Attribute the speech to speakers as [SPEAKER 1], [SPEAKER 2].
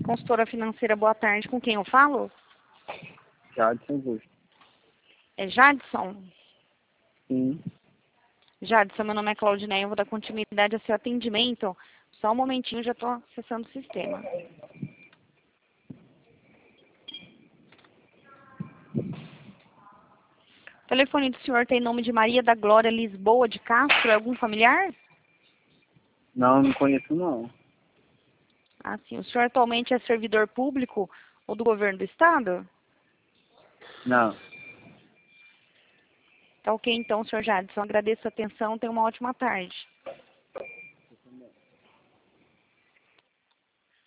[SPEAKER 1] Consultora financeira, boa tarde. Com quem eu falo?
[SPEAKER 2] Jadson Augusto.
[SPEAKER 1] É Jadson?
[SPEAKER 2] Sim.
[SPEAKER 1] Jadson, meu nome é Claudineia, eu vou dar continuidade ao seu atendimento. Só um momentinho, já estou acessando o sistema. O telefone do senhor tem nome de Maria da Glória Lisboa de Castro? É algum familiar?
[SPEAKER 2] Não conheço não.
[SPEAKER 1] Ah, sim. O senhor atualmente é servidor público ou do governo do estado?
[SPEAKER 2] Não.
[SPEAKER 1] Tá ok, então, senhor Jadson. Agradeço a atenção. Tenha uma ótima tarde.